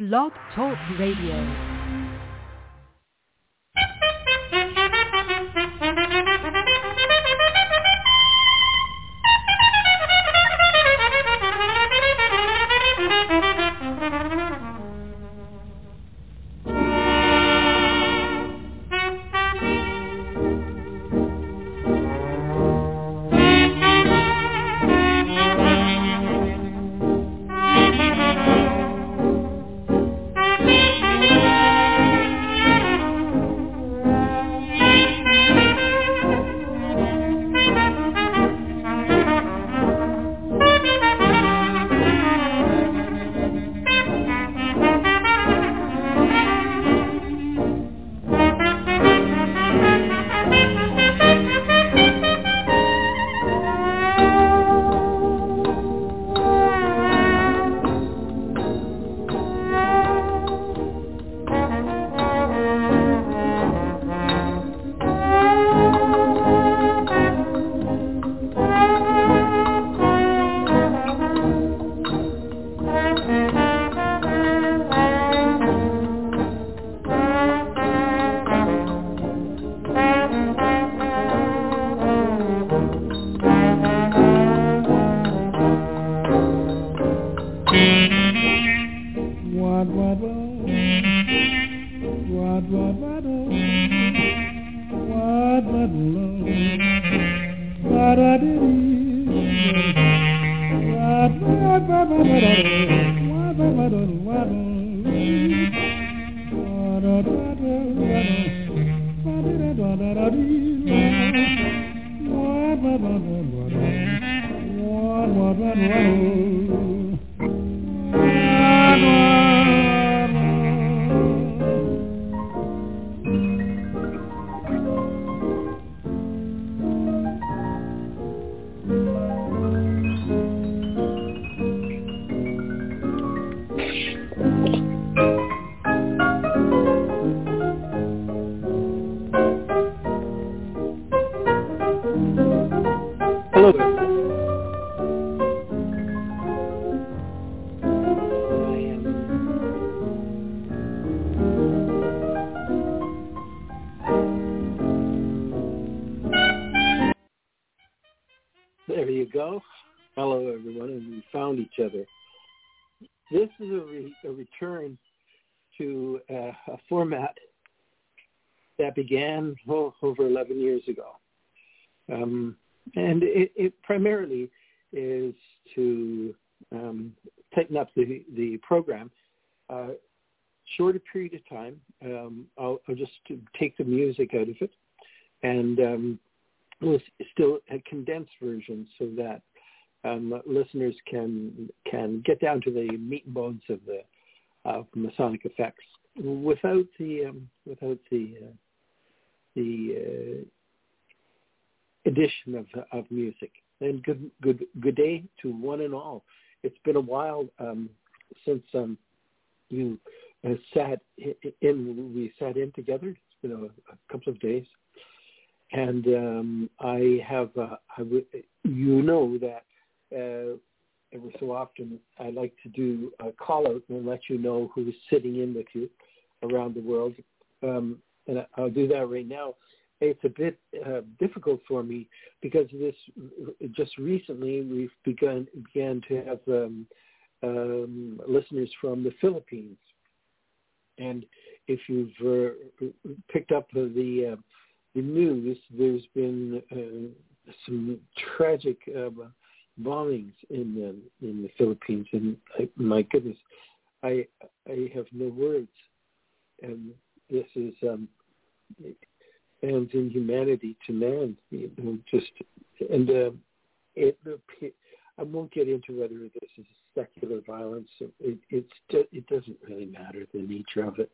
Blog Talk Radio. There you go. Hello, everyone, and we found each other. This is a return to a format that began over 11 years ago. And it primarily is to tighten up the program. Shorter period of time. I'll just take the music out of it, and we'll still a condensed version so that listeners can get down to the meat and bones of the Masonic effects without the addition of music. And good day to one and all. It's been a while since you sat in. We sat in together. It's been a couple of days. And I have, you know that every so often I like to do a call out and let you know who's sitting in with you around the world. And I'll do that right now. It's a bit difficult for me because just recently we've began to have listeners from the Philippines. And if you've picked up the news, there's been some tragic bombings in the Philippines, and my goodness, I have no words. And this is man's inhumanity to man. I won't get into whether this is secular violence. It doesn't really matter the nature of it.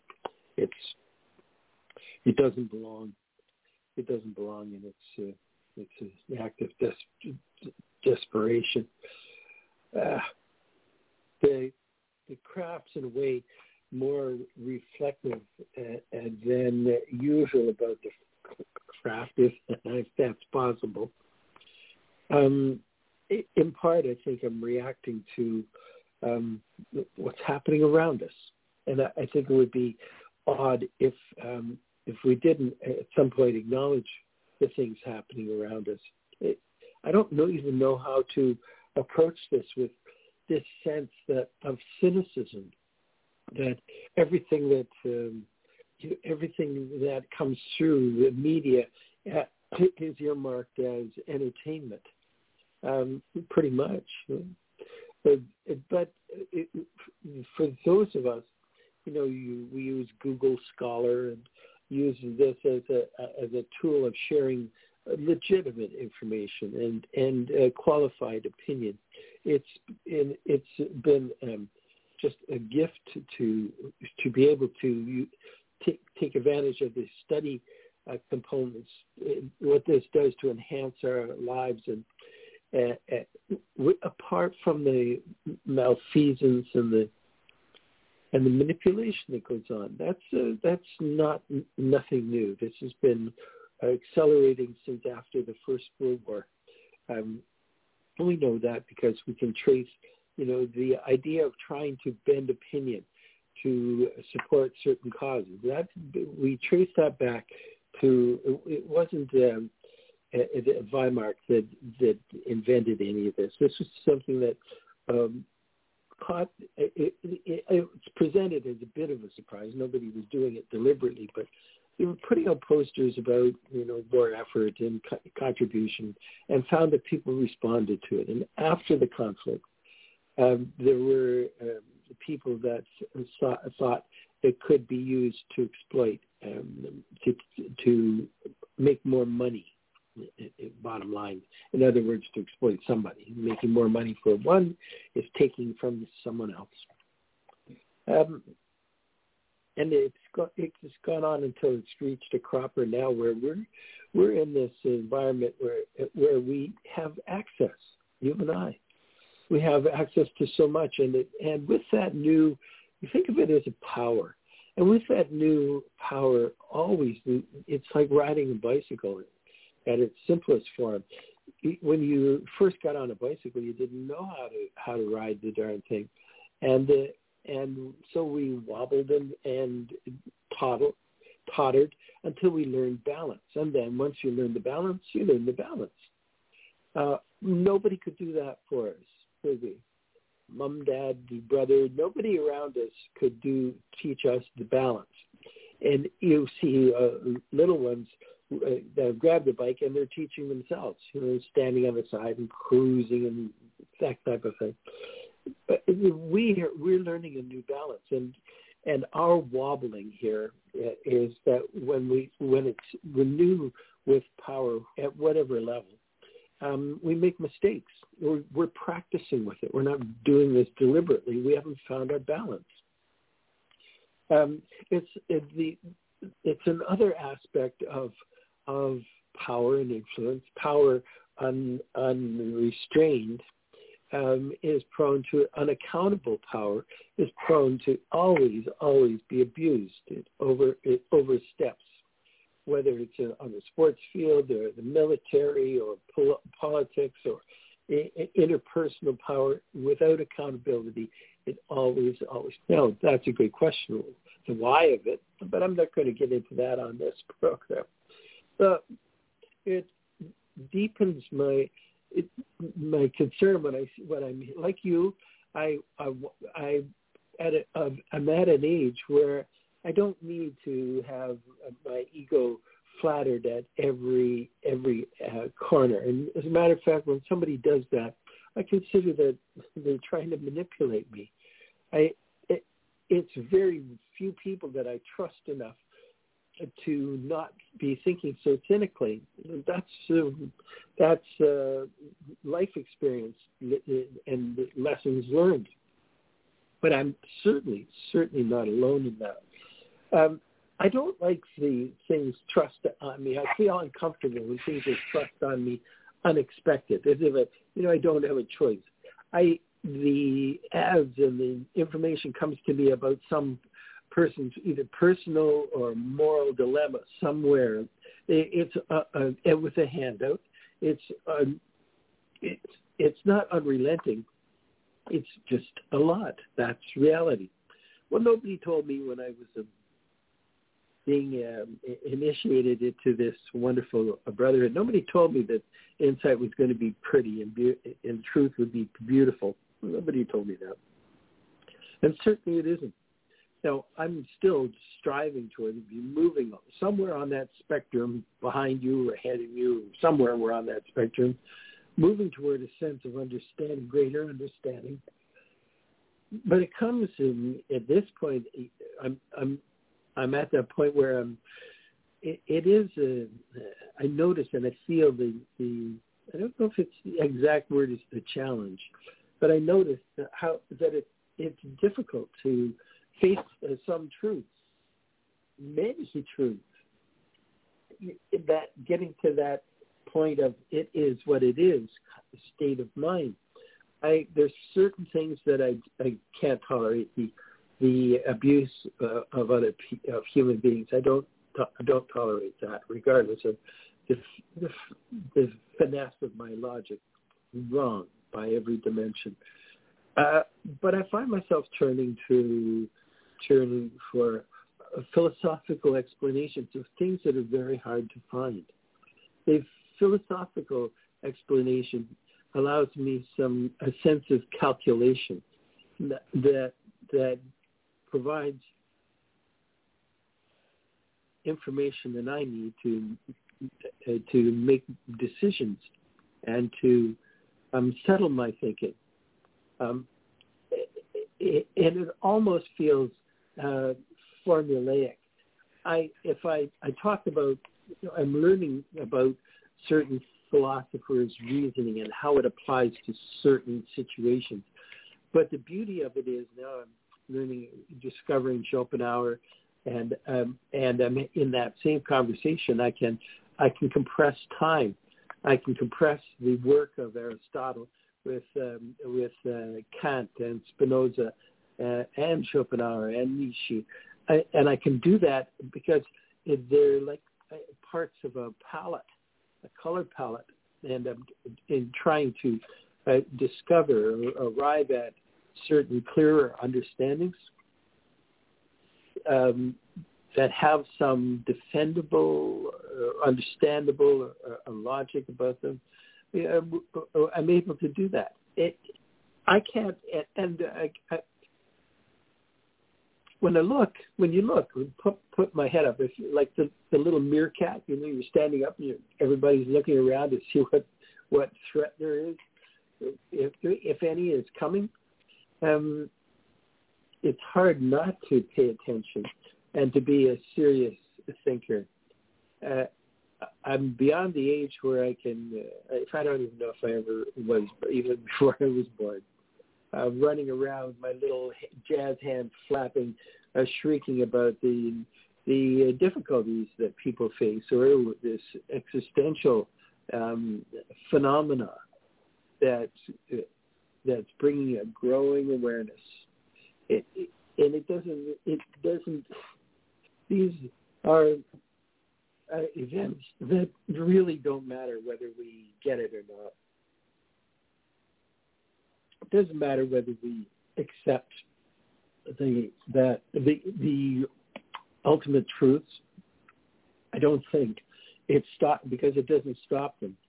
It doesn't belong. It doesn't belong, and it's an act of desperation. The craft's in a way more reflective than usual about the craft, if that's possible. In part, I think I'm reacting to what's happening around us. And I think it would be odd if we didn't at some point acknowledge the things happening around us. I don't even know how to approach this with this sense of cynicism, that everything that comes through the media is earmarked as entertainment, pretty much. But for those of us, we use Google Scholar and use this as a tool of sharing legitimate information and qualified opinion. It's been just a gift to be able to take advantage of the study components, what this does to enhance our lives, and apart from the malfeasance and the manipulation that goes on, that's nothing new. This has been accelerating since after the First World War. We know that because we can trace, the idea of trying to bend opinion to support certain causes. We trace that back to, it wasn't Weimar that invented any of this. This was something that it's presented as a bit of a surprise. Nobody was doing it deliberately, but they were putting out posters about, war effort and contribution, and found that people responded to it. And after the conflict, there were people that thought it could be used to exploit, to make more money. Bottom line, in other words, to exploit somebody. Making more money for one is taking from someone else. And it's gone on until it's reached a cropper now where we're in this environment where we have access, you and I. We have access to so much, and with that new, you think of it as a power. And with that new power, always, it's like riding a bicycle at its simplest form. When you first got on a bicycle, you didn't know how to ride the darn thing, and so we wobbled and tottered until we learned balance. And then once you learn the balance, you learn the balance. Nobody could do that for us, could we? Mom, dad, brother, nobody around us could teach us the balance. And you see little ones that grab the bike and they're teaching themselves, standing on the side and cruising and that type of thing. But we're learning a new balance, and our wobbling here is that when it's renewed with power at whatever level, we make mistakes. We're practicing with it. We're not doing this deliberately. We haven't found our balance. It's another aspect of power and influence. Power unrestrained is prone to unaccountable power, is prone to always be abused. It oversteps, whether it's on the sports field or the military or politics or interpersonal power. Without accountability, it always. Now, that's a good question, the why of it, but I'm not going to get into that on this program. It deepens my concern when I'm like you. I'm at an age where I don't need to have my ego flattered at every corner. And as a matter of fact, when somebody does that, I consider that they're trying to manipulate me. It's very few people that I trust enough to not be thinking so cynically. That's life experience and lessons learned. But I'm certainly not alone in that. I don't like the things thrust on me. I feel uncomfortable when things are thrust on me unexpected, as if I don't have a choice. The ads and the information comes to me about some person's either personal or moral dilemma somewhere. It's with a handout. It's not unrelenting. It's just a lot. That's reality. Well, nobody told me when I was being initiated into this wonderful brotherhood. Nobody told me that insight was going to be pretty and truth would be beautiful. Nobody told me that. And certainly it isn't. Now, I'm still striving toward moving somewhere on that spectrum, behind you or ahead of you, somewhere we're on that spectrum, moving toward a sense of understanding, greater understanding. But it comes in, at this point, I'm at that point where I notice and I feel the I don't know if it's the exact word is the challenge, but I notice that it's difficult to face some truths, many truths, that getting to that point of it is what it is, state of mind. There's certain things that I can't tolerate, the abuse of human beings. I don't tolerate that, regardless of the finesse of my logic, wrong by every dimension. But I find myself turning for philosophical explanations of things that are very hard to find. The philosophical explanation allows me a sense of calculation that provides information that I need to make decisions and to settle my thinking. And it almost feels formulaic. If I talk about, I'm learning about certain philosophers' reasoning and how it applies to certain situations. But the beauty of it is now I'm discovering Schopenhauer, and I'm in that same conversation. I can compress time. I can compress the work of Aristotle with Kant and Spinoza and Schopenhauer and Nietzsche, and I can do that because they're like parts of a palette, a color palette, and I'm in trying to discover or arrive at certain clearer understandings that have some defendable, understandable logic about them. I'm able to do that. I can't, and when you look, put my head up. If like the little meerkat, you're standing up and everybody's looking around to see what threat there is, if any is coming. It's hard not to pay attention and to be a serious thinker. I'm beyond the age where I can, I don't even know if I ever was, even before I was born, running around with my little jazz hand flapping, shrieking about the difficulties that people face, or this existential phenomena that's bringing a growing awareness. These are events that really don't matter whether we get it or not. It doesn't matter whether we accept the ultimate truths. I don't think it stopped because it doesn't stop them.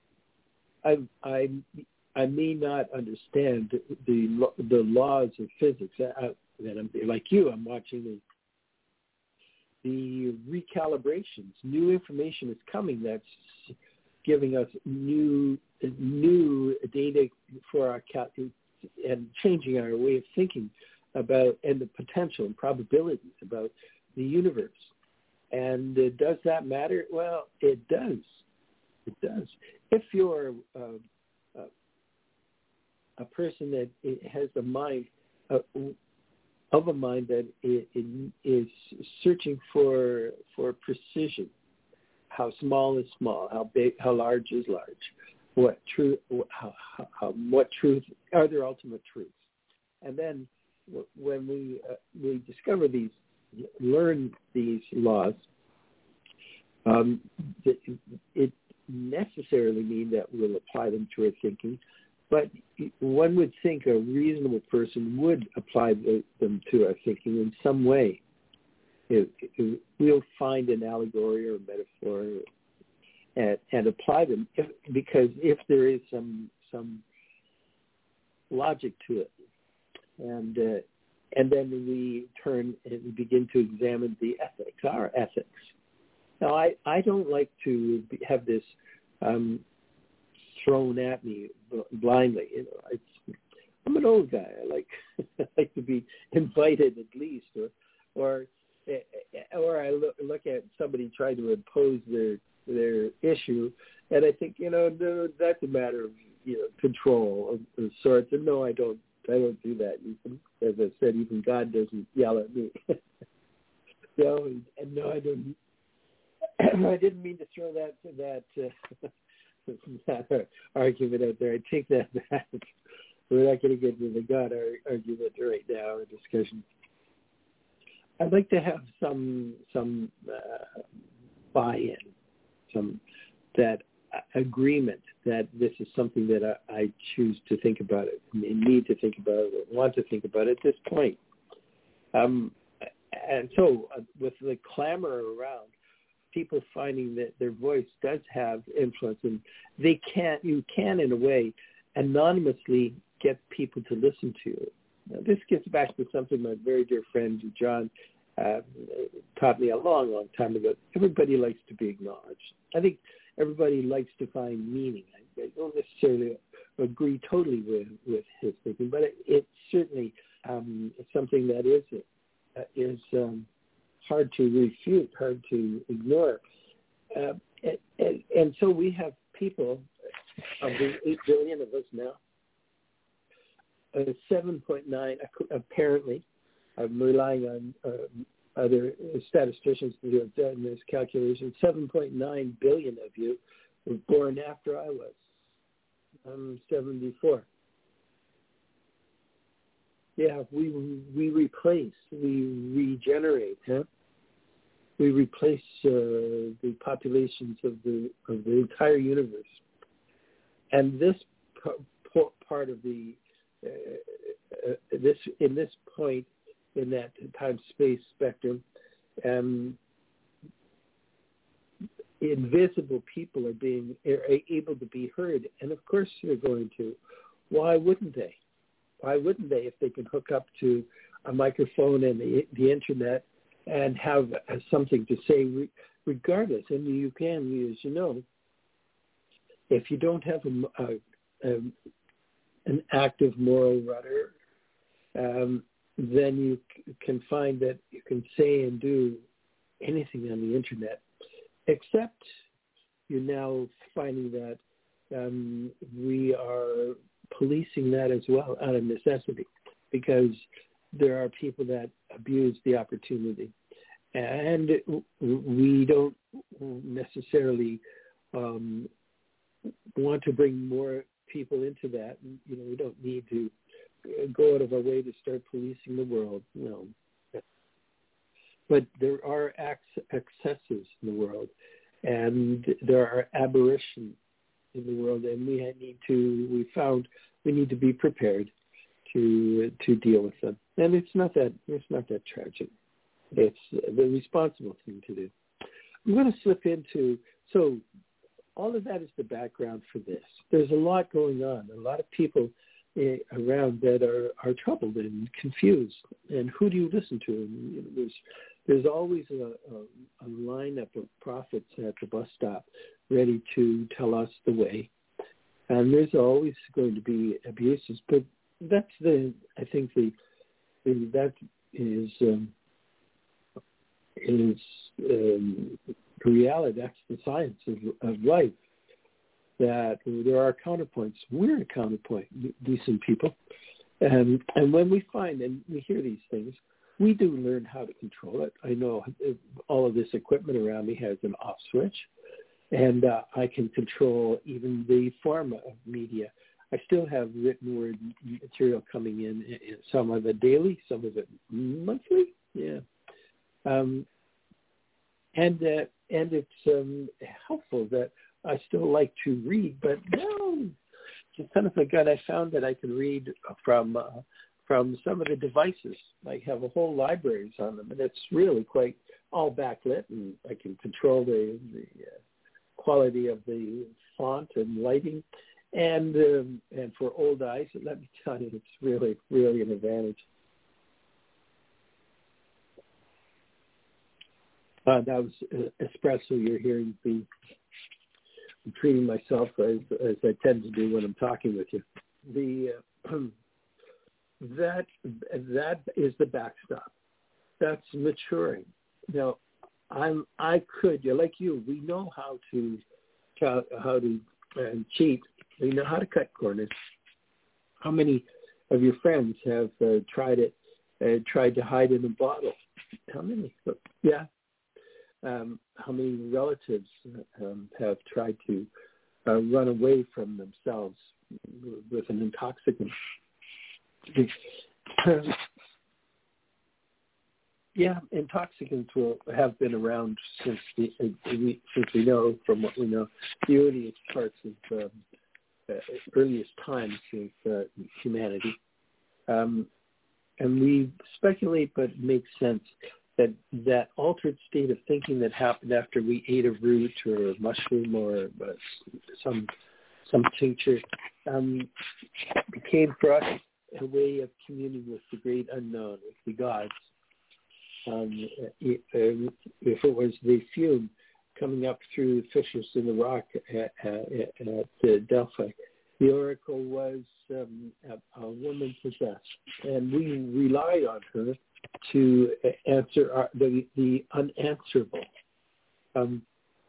I may not understand the laws of physics. I'm like you. I'm watching the recalibrations. New information is coming that's giving us new data for our and changing our way of thinking about and the potential and probabilities about the universe. And does that matter? Well, it does. It does. If you're a person that has a mind of a mind that is searching for precision, how small is small, how big, how large is large, what truth are their ultimate truths, and then when we discover these, learn these laws, it necessarily mean that we'll apply them to our thinking, But one would think a reasonable person would apply them to our thinking in some way. We'll find an allegory or a metaphor and apply them, because if there is some logic to it, and then we turn and begin to examine the ethics, our ethics. Now, I don't like to have this thrown at me blindly. I'm an old guy. I like to be invited at least, or I look at somebody trying to impose their issue, and I think that's a matter of control of sorts. And no, I don't do that. As I said, even God doesn't yell at me. And no, I don't. I didn't mean to throw that argument out there. I take that back. We're not going to get into the God argument right now, or discussion. I'd like to have some buy-in, that agreement that this is something that I choose to think about it, need to think about it, or want to think about it at this point. And so with the clamor around, people finding that their voice does have influence, and you can in a way anonymously get people to listen to you. Now, this gets back to something my very dear friend John taught me a long, long time ago. Everybody likes to be acknowledged. I think everybody likes to find meaning. I don't necessarily agree totally with his thinking, but it's certainly something that is hard to refute, hard to ignore. And so we have people, of the 8 billion of us now, 7.9, apparently, I'm relying on other statisticians who have done this calculation, 7.9 billion of you were born after I was. I'm 74. Yeah, we replace, we regenerate, huh? We replace the populations of the entire universe, and this part of the this point in that time-space spectrum, invisible people are able to be heard, and of course they're going to. Why wouldn't they? Why wouldn't they if they can hook up to a microphone and the internet and have something to say regardless? And you can, as you know, if you don't have an active moral rudder, then you can find that you can say and do anything on the internet, except you're now finding that we are policing that as well out of necessity, because there are people that abuse the opportunity. And we don't necessarily want to bring more people into that. We don't need to go out of our way to start policing the world. No. But there are excesses in the world, and there are aberrations in the world, and we need to be prepared to deal with them. And it's not that tragic. It's the responsible thing to do. I'm going to slip into, so all of that is the background for this. There's a lot going on, a lot of people around that are troubled and confused. And who do you listen to? And, there's always a lineup of prophets at the bus stop ready to tell us the way. And there's always going to be abuses, but that's that is reality. That's the science of life. That there are counterpoints. We're a counterpoint, decent people. And when we find and we hear these things, we do learn how to control it. I know all of this equipment around me has an off switch, and I can control even the form of media. I still have written word material coming in, some of it daily, some of it monthly. Yeah. And it's helpful that I still like to read, but no, son of a gun, I found that I could read from some of the devices. I have a whole libraries on them, and it's really quite all backlit, and I can control the quality of the font and lighting. And for old eyes, let me tell you, it's really, really an advantage. That was espresso you're hearing me. I'm treating myself as I tend to do when I'm talking with you. That is the backstop. That's maturing. Now, I could, like you, we know how to cheat. We know how to cut corners. How many of your friends have tried to hide in a bottle? How many? Yeah. How many relatives have tried to run away from themselves with an intoxicant? Yeah, intoxicants have been around since we know, from what we know, the earliest parts of earliest times of humanity, and we speculate, but it makes sense that altered state of thinking that happened after we ate a root or a mushroom or some tincture became for us a way of communing with the great unknown, with the gods. If it was the fume coming up through fissures in the rock at Delphi, the oracle was a woman possessed, and we relied on her to answer the unanswerable. And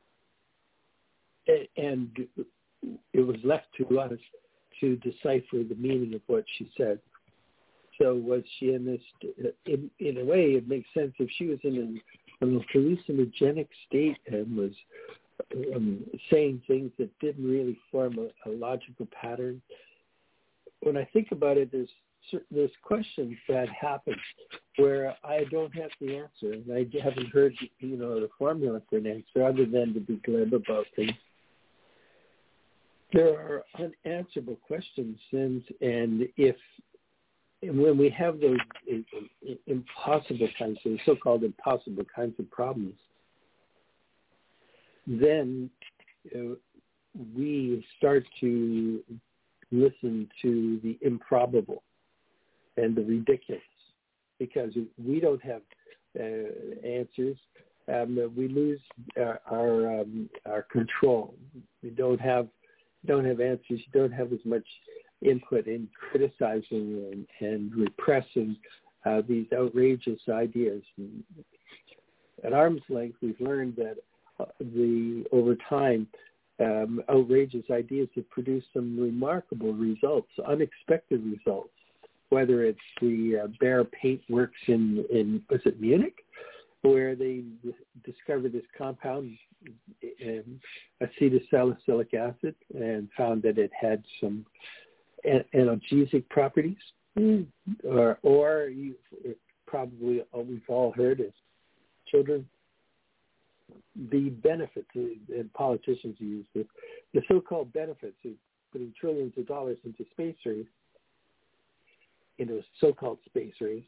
it was left to us to decipher the meaning of what she said. So was she in this, in a way, it makes sense if she was in an hallucinogenic state and was saying things that didn't really form a logical pattern. When I think about it, there's questions that happen where I don't have the answer, and I haven't heard, the formula for an answer other than to be glib about things. There are unanswerable questions, and when we have those impossible kinds, those so-called impossible kinds of problems, then we start to listen to the improbable and the ridiculous, because we don't have answers. We lose our control. We don't have answers. You don't have as much input in criticizing and repressing these outrageous ideas. And at arm's length, we've learned that over time, outrageous ideas have produced some remarkable results, unexpected results. Whether it's the Behr paint works in was it Munich, where they discovered this compound, acetylsalicylic acid, and found that it had some analgesic properties, or probably we've all heard as children, the benefits, and politicians use the so-called benefits of putting trillions of dollars into space race, so-called space race,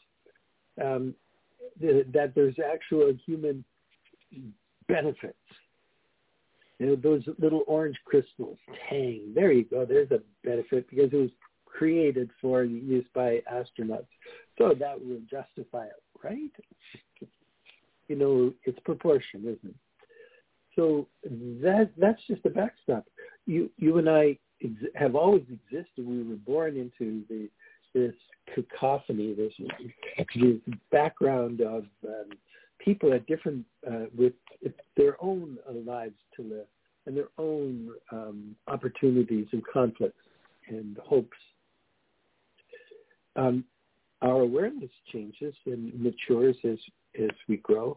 that there's actual human benefits. Those little orange crystals, tang, there you go, there's a benefit because it was created for use by astronauts. So that will justify it, right? It's proportion, isn't it? So that's just a backstop. You and I have always existed. We were born into this cacophony, this background of people at different, with their own lives to live and their own opportunities and conflicts and hopes. Our awareness changes and matures as we grow.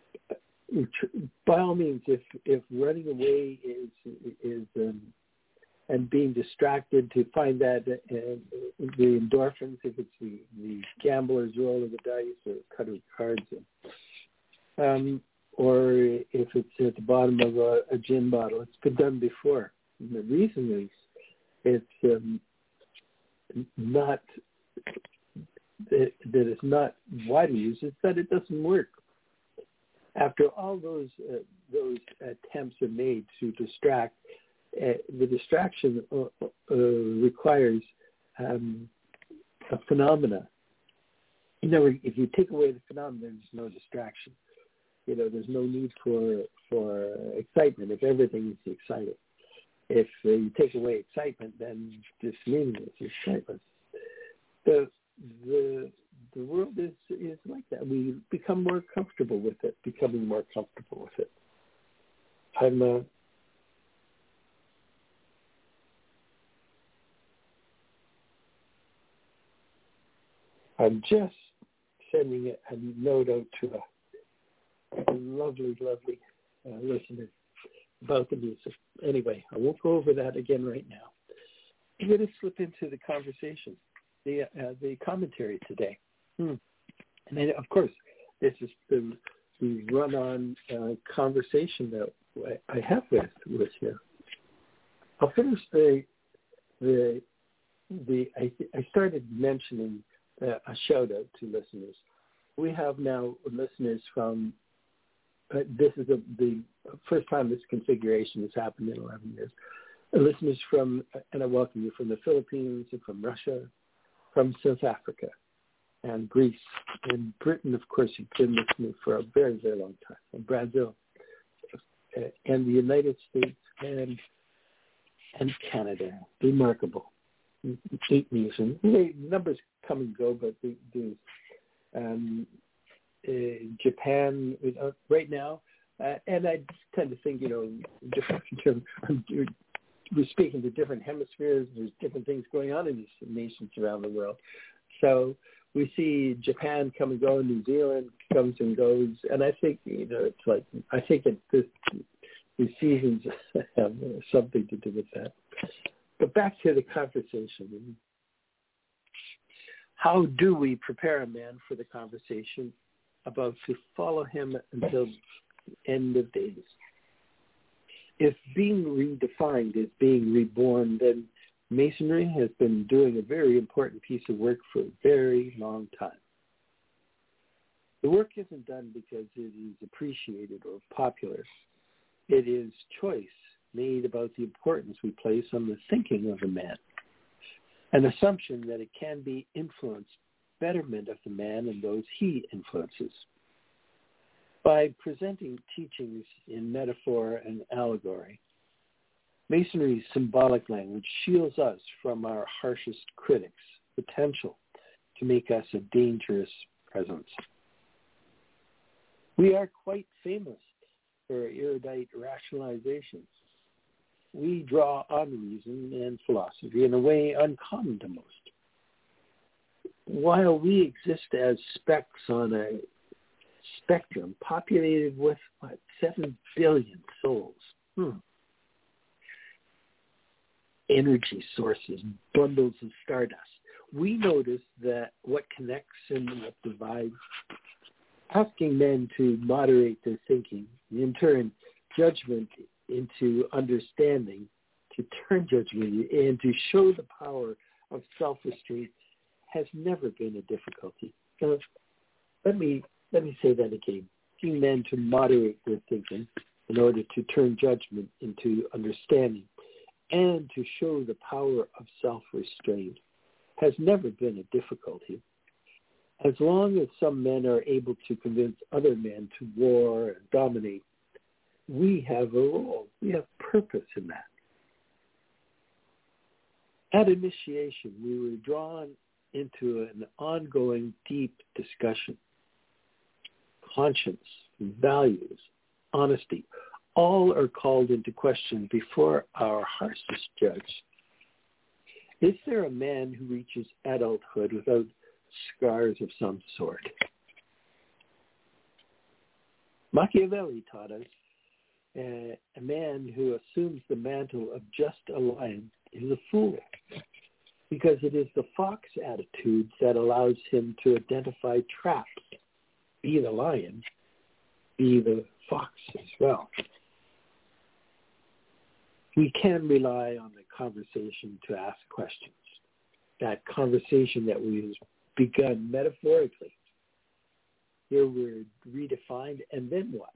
By all means, if running away is and being distracted to find that the endorphins, if it's the gambler's roll of the dice or cut of cards, or if it's at the bottom of a gin bottle, it's been done before. And the reason is it's not that it's not widely used. It's that it doesn't work. After all those attempts are made to distract, the distraction requires a phenomena. If you take away the phenomena, there's no distraction. There's no need for excitement if everything is exciting. If you take away excitement, then it's meaningless. It's pointless. The world is like that. We become more comfortable with it. I'm just sending a note out to a lovely listener about the music. Anyway, I won't go over that again right now. I'm going to slip into the conversation, the commentary today. And then, of course, this is the run-on conversation that I have with you. I'll finish I started mentioning a shout-out to listeners. We have now listeners from, this is the first time this configuration has happened in 11 years, listeners from, and I welcome you, from the Philippines and from Russia, from South Africa and Greece and Britain. Of course, you've been listening for a very, very long time, and Brazil and the United States and Canada. Remarkable. 8 nations. Numbers come and go, but there's Japan right now, and I tend to think, we're speaking to different hemispheres. There's different things going on in these nations around the world. So we see Japan come and go, New Zealand comes and goes, and I think it's like I think that these seasons have something to do with that. But back to the conversation. How do we prepare a man for the conversation about to follow him until the end of days? If being redefined is being reborn, then Masonry has been doing a very important piece of work for a very long time. The work isn't done because it is appreciated or popular. It is choice made about the importance we place on the thinking of a man, an assumption that it can be influenced betterment of the man and those he influences. By presenting teachings in metaphor and allegory, Masonry's symbolic language shields us from our harshest critics' potential to make us a dangerous presence. We are quite famous for erudite rationalizations. We draw on reason and philosophy in a way uncommon to most. While we exist as specks on a spectrum populated with 7 billion souls, energy sources, bundles of stardust, we notice that what connects and what divides. Asking men to moderate their thinking, in turn, judgment into understanding, to turn judgment and to show the power of self-restraint has never been a difficulty. So let me say that again. Asking men to moderate their thinking in order to turn judgment into understanding and to show the power of self-restraint has never been a difficulty. As long as some men are able to convince other men to war and dominate, we have a role. We have purpose in that. At initiation, we were drawn into an ongoing deep discussion. Conscience, values, honesty, all are called into question before our harshest judge. Is there a man who reaches adulthood without scars of some sort? Machiavelli taught us a man who assumes the mantle of just a lion is a fool, because it is the fox attitude that allows him to identify traps, be the lion, be the fox as well. we can rely on the conversation to ask questions. That conversation that we've begun metaphorically. Here we're redefined, and then what?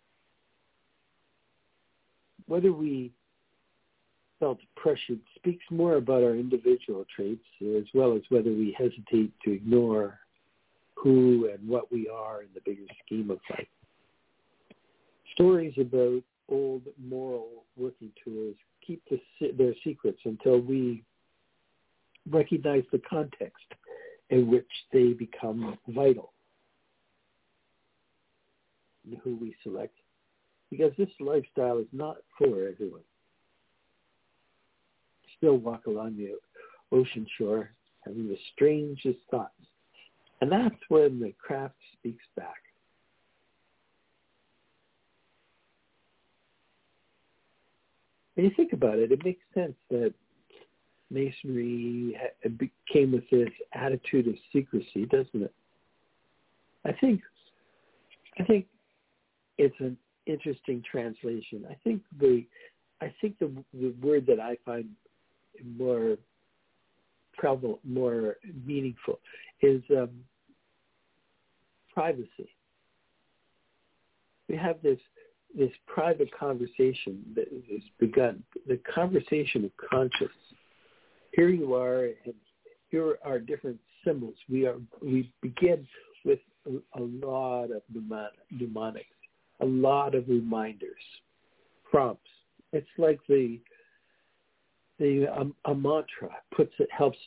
Whether we felt pressured speaks more about our individual traits as well as whether we hesitate to ignore who and what we are in the bigger scheme of life. Stories about old moral working tools keep their secrets until we recognize the context in which they become vital and who we select, because this lifestyle is not for everyone. Still walk along the ocean shore having the strangest thoughts. And that's when the craft speaks back. When you think about it, it makes sense that Masonry came with this attitude of secrecy, doesn't it? I think it's an interesting translation. I think the word that I find more prevalent, more meaningful, is privacy. We have this private conversation that is begun, the conversation of conscience. Here you are, and here are different symbols. We begin with a lot of mnemonics, a lot of reminders, prompts. It's like a mantra helps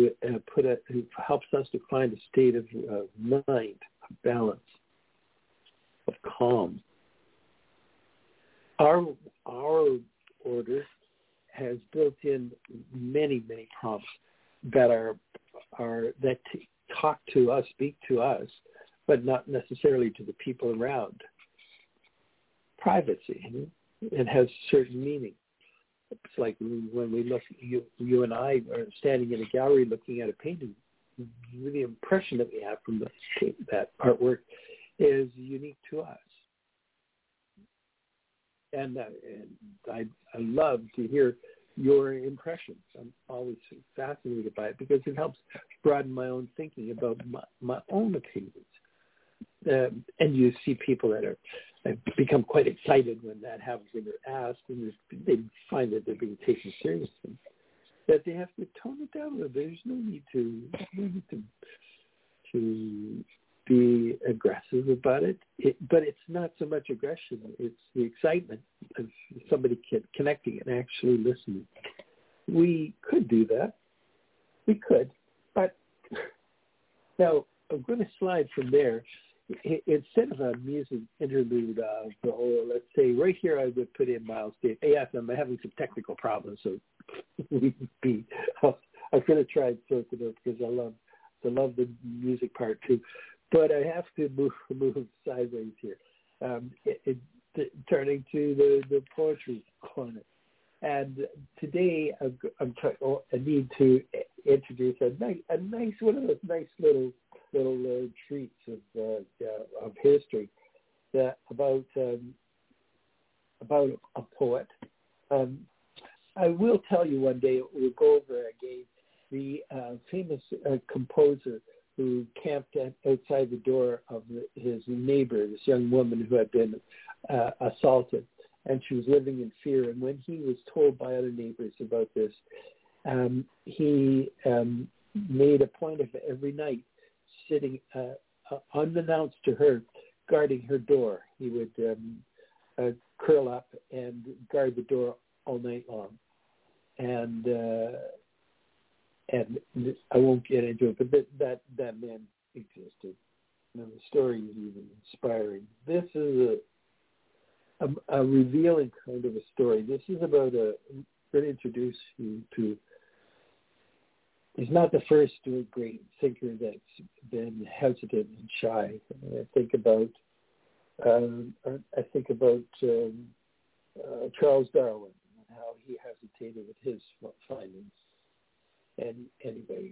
us to find a state of mind, of balance, of calm. Our order has built in many prompts that talk to us, speak to us, but not necessarily to the people around. Privacy, it has certain meaning. It's like when we look, you and I are standing in a gallery looking at a painting. The impression that we have from that artwork is unique to us. And I love to hear your impressions. I'm always fascinated by it because it helps broaden my own thinking about my own opinions. And you see people that have become quite excited when that happens when they're asked, and they find that they're being taken seriously. That they have to tone it down a little bit. There's no need to be aggressive about it. But it's not so much aggression. It's the excitement of somebody connecting and actually listening. We could do that. We could. But now I'm going to slide from there. Instead of a music interlude of the whole, let's say, right here I would put in Miles Davis. Yes, I'm having some technical problems, so I'm going to try and sort it out because I love the music part too. But I have to move sideways here, turning to the poetry corner. And today I need to introduce a nice one of those nice little treats of history about a poet. I will tell you one day, we'll go over again, the famous composer who camped outside the door of his neighbor, this young woman who had been assaulted, and she was living in fear. And when he was told by other neighbors about this, he made a point of every night sitting unbeknownst to her, guarding her door. He would curl up and guard the door all night long. And I won't get into it, but that man existed. And the story is even inspiring. This is a revealing kind of a story. This is about I'm going to introduce you to. He's not the first great thinker that's been hesitant and shy. I think about Charles Darwin and how he hesitated with his findings. And anyway,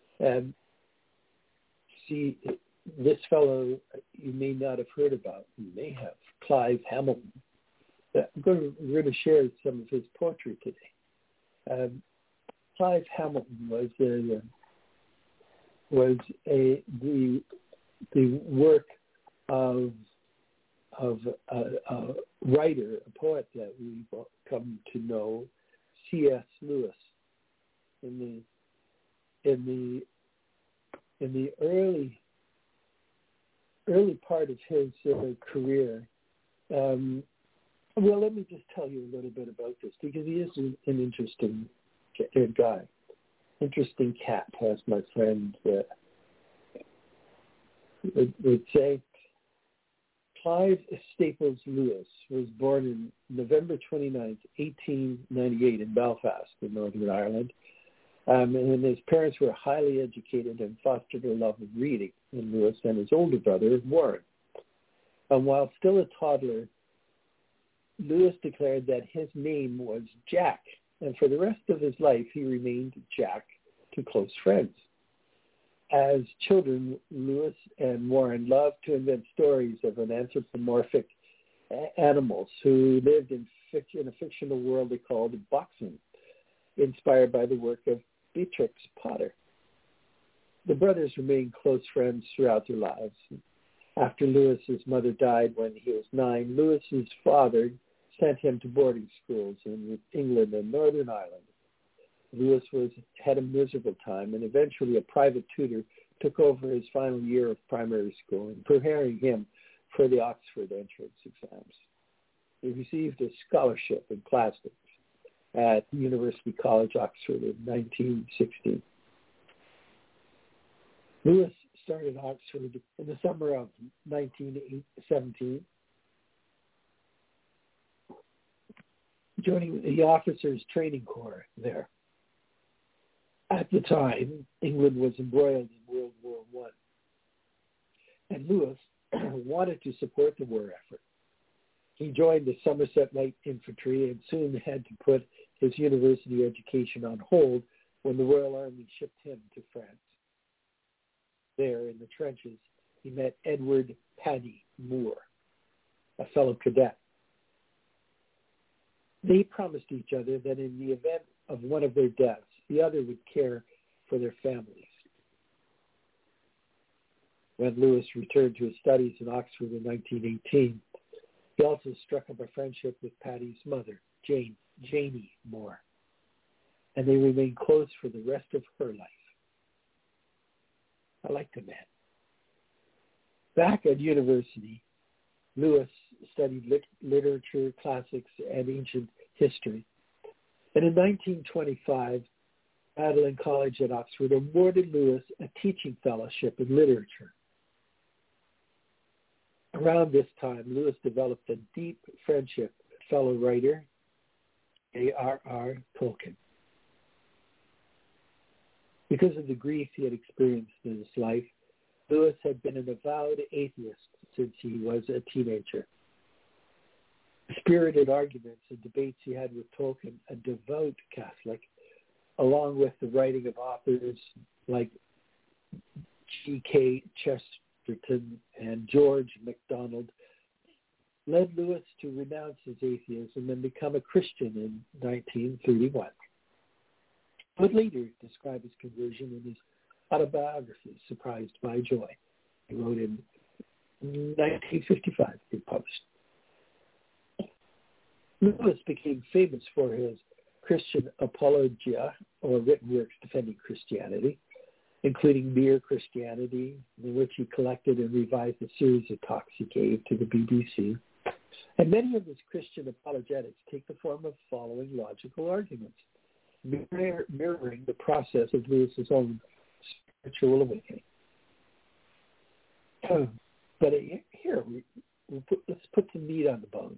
see, this fellow you may not have heard about. You may have Clive Hamilton. I'm going to share some of his poetry today. Clive Hamilton was the work of a writer, a poet that we've come to know, C.S. Lewis. In the early part of his career, well, let me just tell you a little bit about this, because he is an interesting guy, interesting cat, as my friend would say. Clive Staples Lewis was born on November 29th, 1898 in Belfast in Northern Ireland. And his parents were highly educated and fostered a love of reading in Lewis and his older brother, Warren. And while still a toddler, Lewis declared that his name was Jack, and for the rest of his life he remained Jack to close friends. As children, Lewis and Warren loved to invent stories of an anthropomorphic animals who lived in a fictional world they called boxing, inspired by the work of Beatrix Potter. The brothers remained close friends throughout their lives. After Lewis's mother died when he was 9, Lewis's father sent him to boarding schools in England and Northern Ireland. Lewis had a miserable time, and eventually a private tutor took over his final year of primary school and preparing him for the Oxford entrance exams. He received a scholarship in plastics at University College, Oxford in 1916. Lewis started Oxford in the summer of 1917, joining the Officers Training Corps there. At the time, England was embroiled in World War I, and Lewis wanted to support the war effort. He joined the Somerset Light Infantry and soon had to put his university education on hold when the Royal Army shipped him to France. There in the trenches, he met Edward Paddy Moore, a fellow cadet. They promised each other that in the event of one of their deaths, the other would care for their families. When Lewis returned to his studies in Oxford in 1918, he also struck up a friendship with Paddy's mother, Janie Moore, and they remained close for the rest of her life. I like the man. Back at university, Lewis studied literature, classics, and ancient history. And in 1925, Magdalen College at Oxford awarded Lewis a teaching fellowship in literature. Around this time, Lewis developed a deep friendship with fellow writer J.R.R. Tolkien. Because of the grief he had experienced in his life, Lewis had been an avowed atheist since he was a teenager. Spirited arguments and debates he had with Tolkien, a devout Catholic, along with the writing of authors like G.K. Chesterton and George MacDonald, led Lewis to renounce his atheism and become a Christian in 1931. He would later describe his conversion in his autobiography, Surprised by Joy. He wrote in 1955, he published. Lewis became famous for his Christian apologia, or written works defending Christianity, including Mere Christianity, in which he collected and revised a series of talks he gave to the BBC. And many of his Christian apologetics take the form of following logical arguments, mirroring the process of Lewis's own spiritual awakening. But here, let's put some meat on the bones.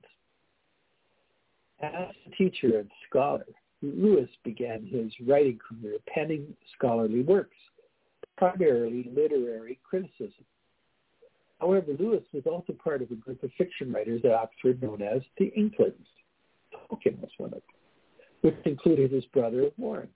As a teacher and scholar, Lewis began his writing career penning scholarly works, primarily literary criticism. However, Lewis was also part of a group of fiction writers at Oxford known as the Inklings. Tolkien was one of them, which included his brother Warren.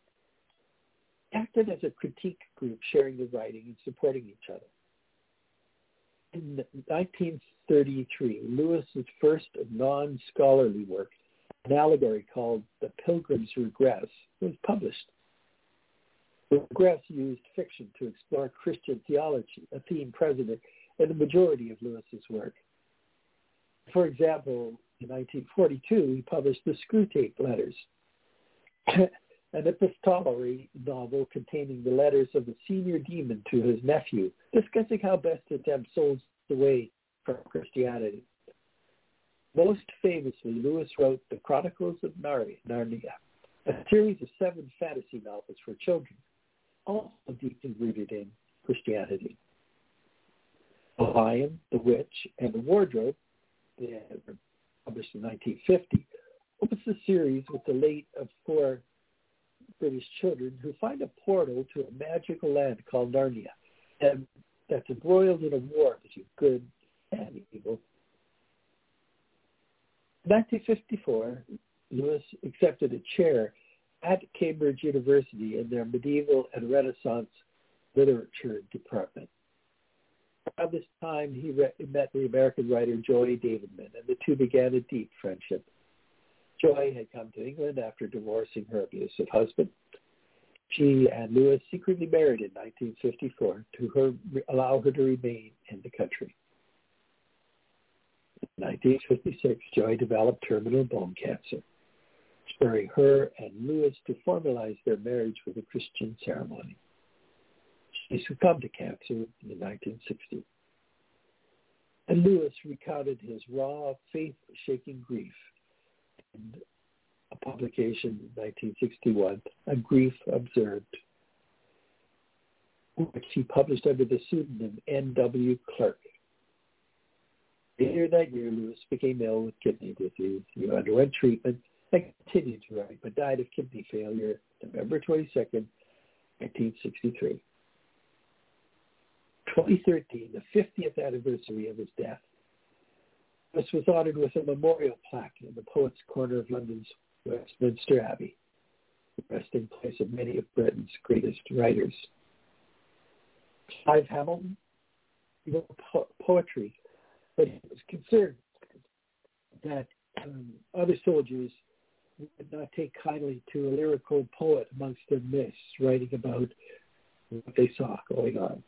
They acted as a critique group, sharing the writing and supporting each other. In 1933, Lewis's first non-scholarly work, an allegory called The Pilgrim's Regress, was published. Regress used fiction to explore Christian theology, a theme present in the majority of Lewis's work. For example, in 1942, he published The Screwtape Letters, an epistolary novel containing the letters of the senior demon to his nephew, discussing how best to tempt souls away from Christianity. Most famously, Lewis wrote The Chronicles of Narnia, a series of 7 fantasy novels for children, also deeply rooted in Christianity. The Lion, the Witch, and the Wardrobe, published in 1950, opens the series with the late of 4 British children who find a portal to a magical land called Narnia, and that's embroiled in a war between good and evil. In 1954, Lewis accepted a chair at Cambridge University in their medieval and Renaissance literature department. Around this time, he met the American writer Joy Davidman, and the two began a deep friendship. Joy had come to England after divorcing her abusive husband. She and Lewis secretly married in 1954 to allow her to remain in the country. In 1956, Joy developed terminal bone cancer, spurring her and Lewis to formalize their marriage with a Christian ceremony. She succumbed to cancer in 1960. And Lewis recounted his raw, faith-shaking grief in a publication in 1961, A Grief Observed, which he published under the pseudonym N.W. Clark. Later that year, Lewis became ill with kidney disease. He underwent treatment and continued to write, but died of kidney failure November 22nd, 1963. 2013, the 50th anniversary of his death, Lewis was honored with a memorial plaque in the Poets' Corner of London's Westminster Abbey, the resting place of many of Britain's greatest writers. Clive Hamilton, he wrote poetry, but he was concerned that other soldiers would not take kindly to a lyrical poet amongst their midst, writing about what they saw going on.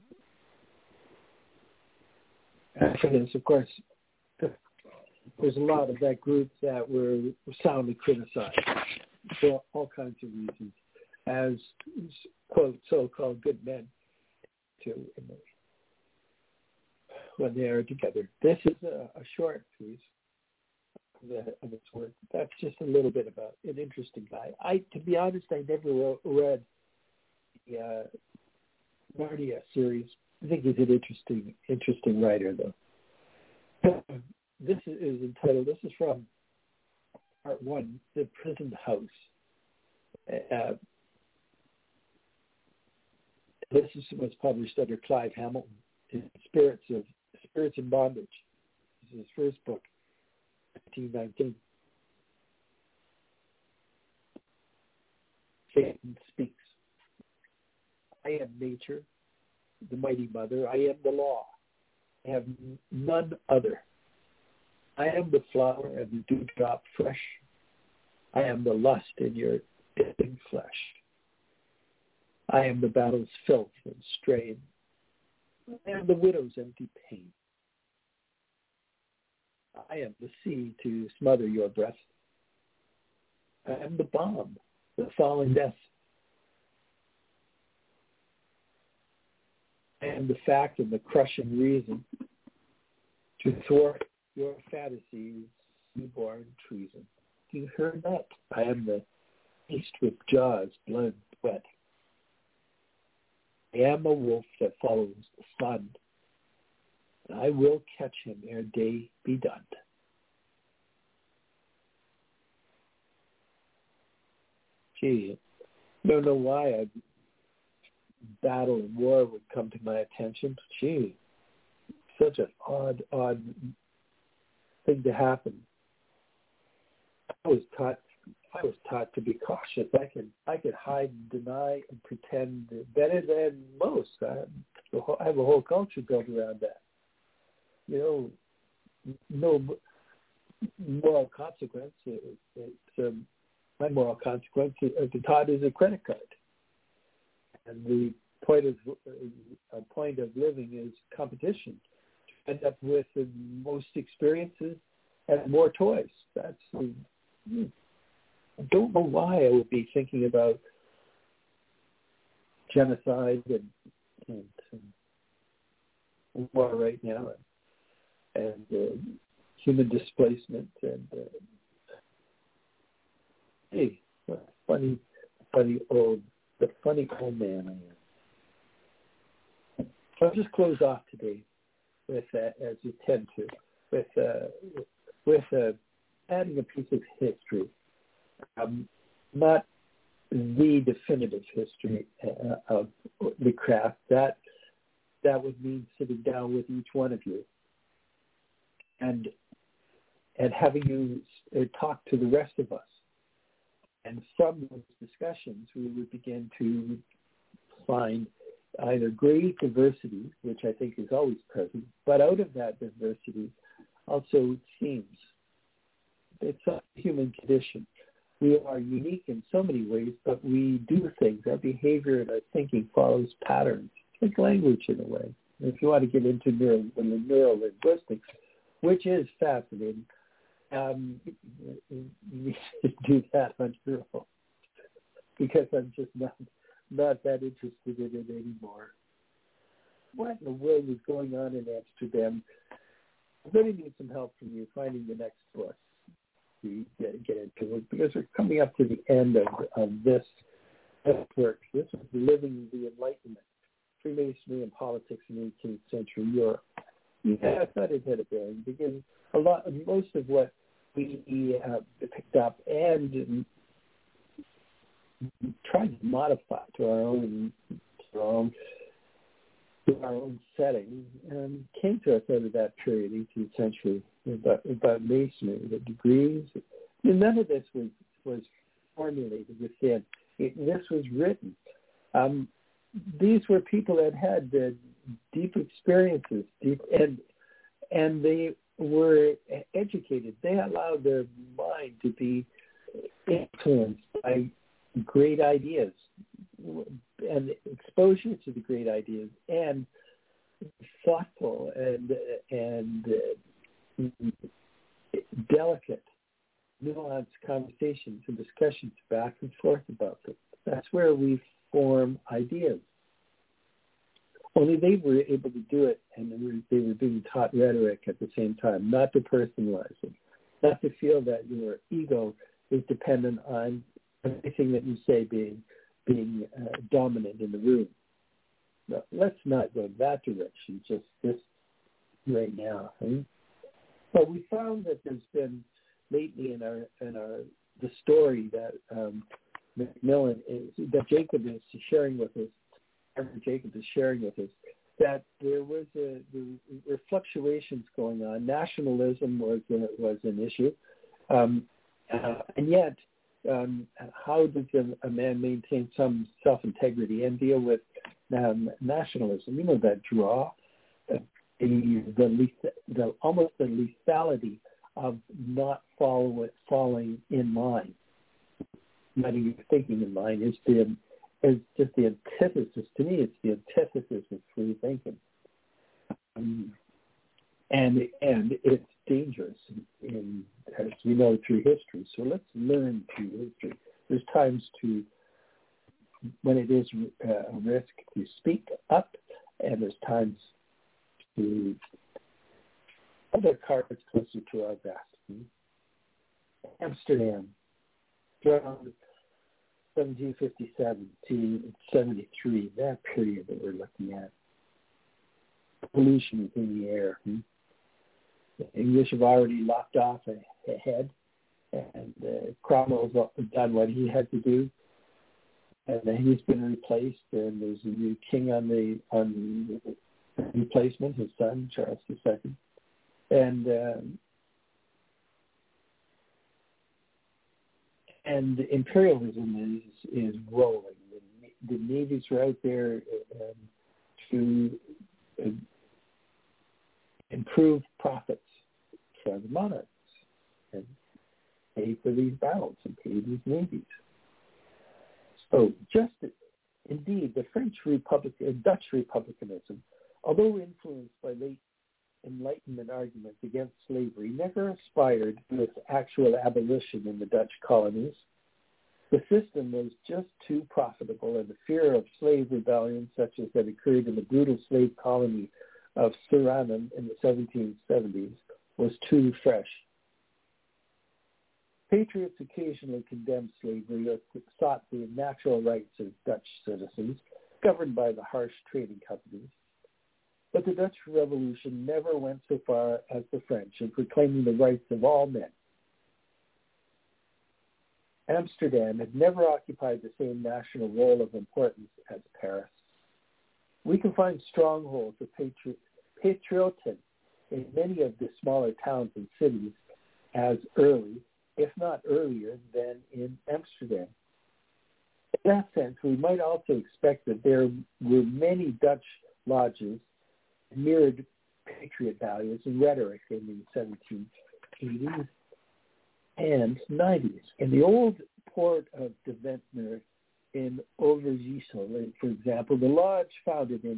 And for this, of course, there's a lot of that group that were soundly criticized for all kinds of reasons as, quote, so-called good men too, when they are together. This is a short piece of its work. That's just a little bit about an interesting guy. To be honest, I never read the Narnia series. I think he's an interesting writer, though. This is entitled, this is from Part 1, The Prison House. This was published under Clive Hamilton, Spirits in Bondage. This is his first book, 1919. Satan speaks. I am nature, the mighty mother. I am the law. I have none other. I am the flower and the dewdrop fresh. I am the lust in your dipping flesh. I am the battle's filth and strain. I am the widow's empty pain. I am the sea to smother your breast. I am the bomb, the falling death. I am the fact and the crushing reason to thwart your fantasies, newborn treason. You heard that? I am the beast with jaws, blood wet. I am a wolf that follows the sun, and I will catch him ere day be done. Gee, I don't know why a battle and war would come to my attention. Gee, such an odd thing to happen. I was taught to be cautious. I could hide and deny and pretend better than most. I have a whole culture built around that. no moral consequence. My moral consequence at the Todd is a credit card, and the point of living is competition. To end up with the most experiences and more toys. I don't know why I would be thinking about genocide and war right now, and human displacement, and hey, what a funny old man I am. So I'll just close off today with, as you tend to, with adding a piece of history, not the definitive history of the craft. That would mean sitting down with each one of you and having you talk to the rest of us. And from those discussions, we would begin to find either great diversity, which I think is always present, but out of that diversity also themes. It's a human condition. We are unique in so many ways, but we do things. Our behavior and our thinking follows patterns. It's like language in a way. If you want to get into neural linguistics, which is fascinating, you should do that on your own, because I'm just not that interested in it anymore. What in the world is going on in Amsterdam? I'm going to need some help from you finding the next book to get into it, because we're coming up to the end of this work. This is Living the Enlightenment, Freemasonry and Politics in 18th Century Europe. Yeah, I thought it had a bearing, because most of what we picked up and tried to modify to our own setting came to us out of that period, 18th century, about Masonry, the degrees. None of this was formulated within. This was written. These were people that had deep experiences, and they were educated. They allowed their mind to be influenced by great ideas and exposure to the great ideas, and thoughtful and delicate, nuanced conversations and discussions back and forth about them. That's where we form ideas. Only they were able to do it, and they were being taught rhetoric at the same time, not to personalize it, not to feel that your ego is dependent on everything that you say being dominant in the room. No, let's not go that direction just this right now. But we found that there's been lately in the story that Macmillan that Jacob is sharing with us. Jacob is sharing with us that there were fluctuations going on. Nationalism was an issue, and yet. How does a man maintain some self-integrity and deal with nationalism? You know, that draw, almost the lethality of not falling in line, letting your thinking in line is just the antithesis. To me, it's the antithesis of free thinking, and it's dangerous, as we know through history. So let's learn through history. There's times when it is a risk to speak up, and there's times to put our cards closer to our vest. Amsterdam, from 1757 to 73, that period that we're looking at. Pollution in the air. The English have already lopped off a head, and Cromwell's done what he had to do, and then he's been replaced, and there's a new king on the replacement, his son, Charles II. And imperialism is rolling. The navies are out there to improve profits for the monarchs and pay for these battles and pay these navies. So just indeed, the French Republic, Dutch republicanism, although influenced by late Enlightenment arguments against slavery, never aspired to its actual abolition in the Dutch colonies. The system was just too profitable, and the fear of slave rebellion, such as that occurred in the brutal slave colony of Suriname in the 1770s, was too fresh. Patriots occasionally condemned slavery or sought the natural rights of Dutch citizens, governed by the harsh trading companies. But the Dutch Revolution never went so far as the French in proclaiming the rights of all men. Amsterdam had never occupied the same national role of importance as Paris. We can find strongholds of patriotism in many of the smaller towns and cities as early, if not earlier, than in Amsterdam. In that sense, we might also expect that there were many Dutch lodges that mirrored patriot values and rhetoric in the 1780s and 90s. In the old port of Deventer in Overijssel, for example, the lodge founded in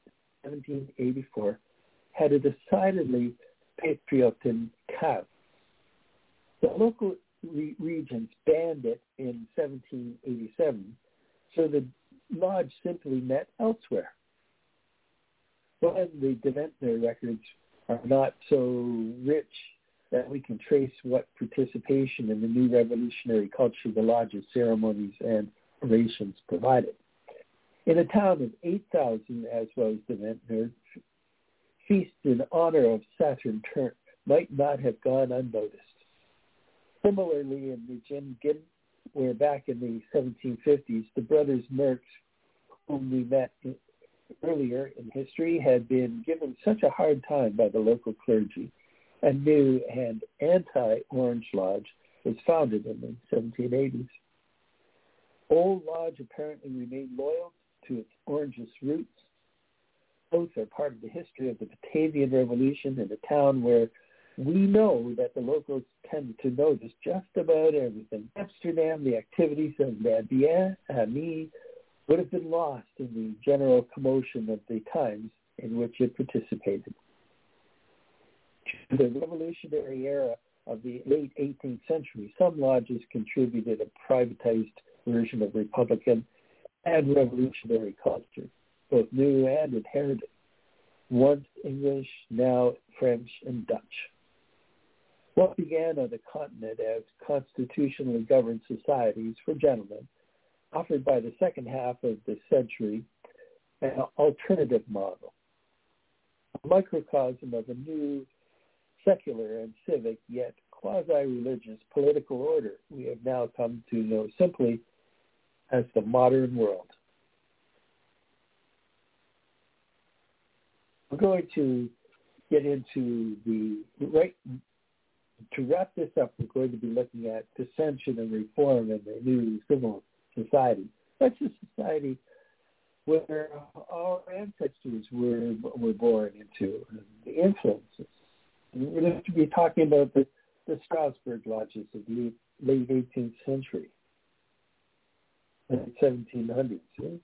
1784 had a decidedly patriotic cast. The local regents banned it in 1787, so the lodge simply met elsewhere. When the Deventer records are not so rich that we can trace what participation in the new revolutionary culture the lodge's ceremonies and orations provided. In a town of 8,000, as was Deventer, feast in honor of Saturn might not have gone unnoticed. Similarly, in the Jim Gim, where back in the 1750s, the brothers Merckx, whom we met earlier in history, had been given such a hard time by the local clergy, a new and anti-Orange Lodge was founded in the 1780s. Old Lodge apparently remained loyal to its Orangist roots. Both are part of the history of the Batavian Revolution in a town where we know that the locals tended to notice just about everything. Amsterdam, the activities of Les Bien Amis would have been lost in the general commotion of the times in which it participated. To the revolutionary era of the late 18th century, some lodges contributed a privatized version of Republican and revolutionary culture, both new and inherited, once English, now French and Dutch. What began on the continent as constitutionally governed societies for gentlemen offered by the second half of the century an alternative model, a microcosm of a new secular and civic, yet quasi-religious political order we have now come to know simply as the modern world. We're going to get into to wrap this up, we're going to be looking at dissension and reform in the new civil society. That's a society where our ancestors were born into, the influences. And we're going to be talking about the Strasbourg lodges of the late 18th century, the 1700s.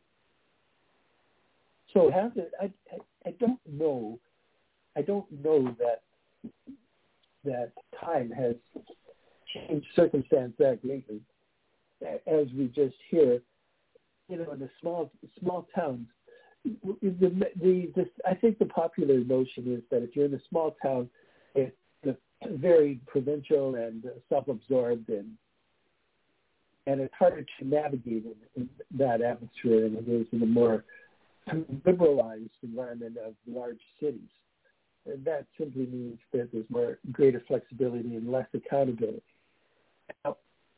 So I don't know that time has changed circumstance that greatly, as we just hear. In the small towns, I think the popular notion is that if you're in a small town, it's very provincial and self-absorbed, and it's harder to navigate in that atmosphere than it is in a more liberalized environment of large cities. And that simply means that there's greater flexibility and less accountability. Now,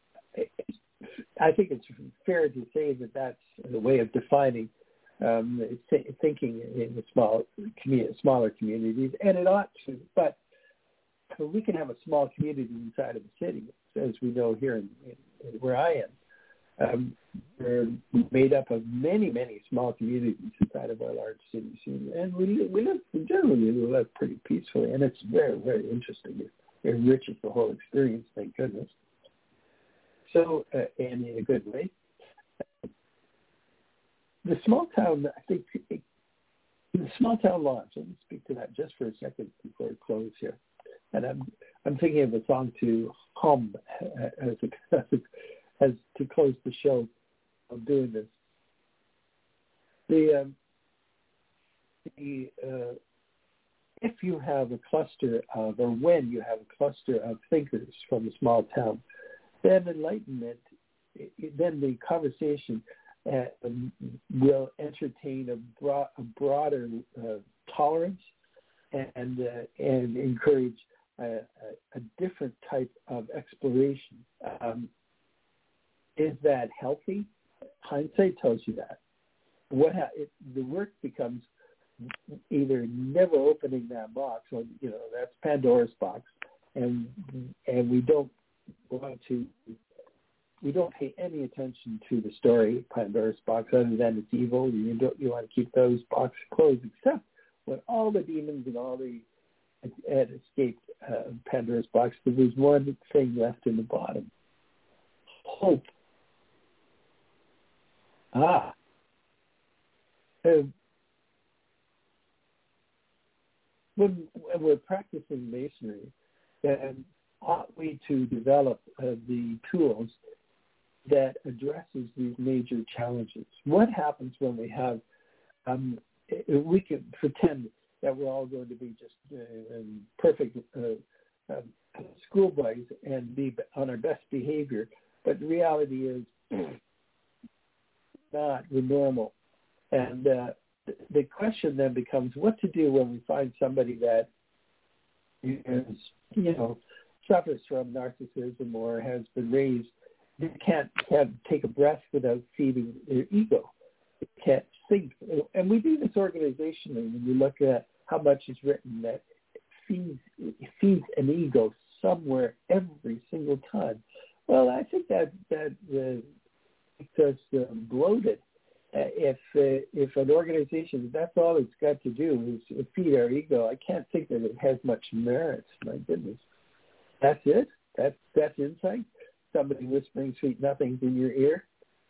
I think it's fair to say that that's a way of defining thinking in the smaller communities, and it ought to. But we can have a small community inside of a city, as we know here in where I am. We're made up of many, many small communities inside of our large cities, and we generally live pretty peacefully, and it's very, very interesting. It enriches the whole experience, thank goodness. So, and in a good way. The small town, I think, the small town launch. Let me speak to that just for a second before we close here. And I'm thinking of a song to hum as to close the show. I'm doing this. If you have a cluster of, or when you have a cluster of thinkers from a small town, then enlightenment, then the conversation will entertain a broader tolerance and encourage a different type of exploration. Is that healthy? Hindsight tells you that. The work becomes either never opening that box, or that's Pandora's box, and we don't pay any attention to the story Pandora's box other than it's evil. You want to keep those boxes closed, except when all the demons and all the had escaped Pandora's box. There was one thing left in the bottom: hope. When we're practicing masonry, then ought we to develop the tools that addresses these major challenges? What happens when we have, we can pretend that we're all going to be just perfect schoolboys and be on our best behavior, but the reality is not the normal. And the question then becomes what to do when we find somebody that is, suffers from narcissism or has been raised, they can't take a breath without feeding their ego. They can't think. And we do this organizationally when we look at how much is written that it feeds an ego somewhere every single time. Well, I think that makes us bloated. If an organization, that's all it's got to do is feed our ego, I can't think that it has much merit. My goodness. That's it? That's insight? Somebody whispering sweet nothings in your ear?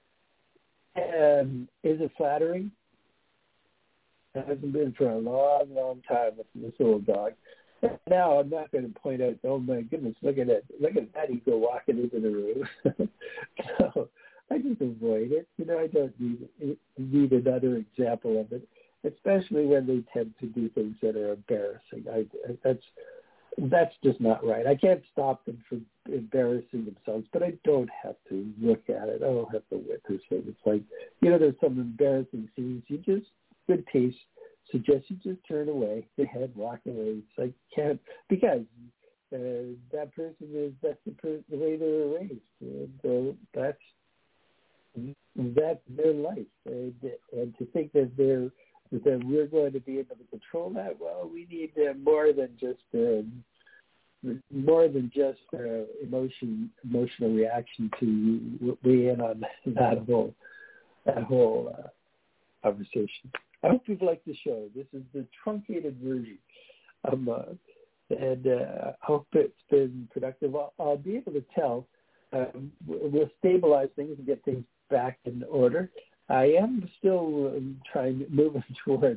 Is it flattering? It hasn't been for a long, long time with this old dog. Now I'm not going to point out, oh my goodness, look at that ego walking into the room. So I just avoid it. I don't need another example of it, especially when they tend to do things that are embarrassing. That's just not right. I can't stop them from embarrassing themselves, but I don't have to look at it. I don't have to witness it. It's like, there's some embarrassing scenes. Good taste suggests you just turn away, your head, walk away. It's like, can't, because that person that's the way they were raised. And that's their life. And to think that we're going to be able to control that, well, we need more than just emotional reaction to weigh in on that whole conversation. I hope you've liked the show. This is the truncated version, and I hope it's been productive. I'll be able to tell. We'll stabilize things and get things back in order. I am still moving toward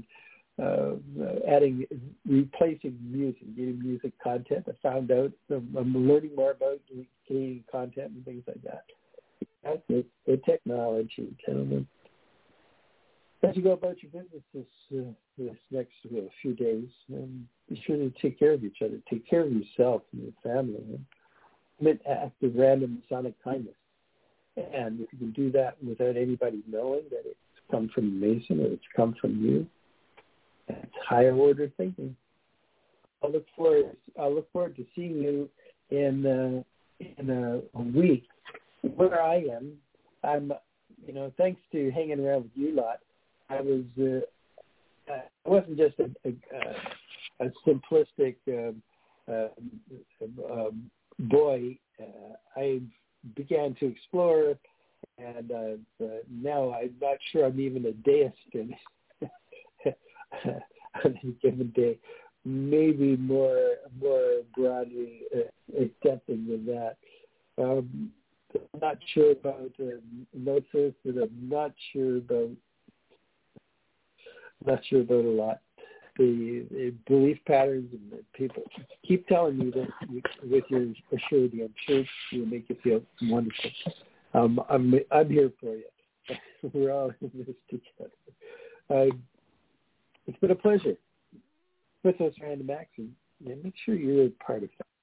replacing music, getting music content. I found out I'm learning more about Canadian content and things like that. That's it. The technology, gentlemen. As you go about your business this next few days, be sure to take care of each other. Take care of yourself and your family. Commit acts of random sonic kindness. And if you can do that without anybody knowing that it's come from Mason or it's come from you, that's higher order thinking. I'll look forward to seeing you in a week. Where I am, I'm, thanks to hanging around with you lot, I wasn't just a simplistic boy. I began to explore And now I'm not sure I'm even a deist on any given day. Maybe more broadly accepting than that. I'm not sure about gnosis, and I'm not sure about a lot. The belief patterns and the people keep telling me that with your assurity, I'm sure it will make you feel wonderful. I'm here for you. We're all in this together. It's been a pleasure. With us, Random Acts, and make sure you're a part of that.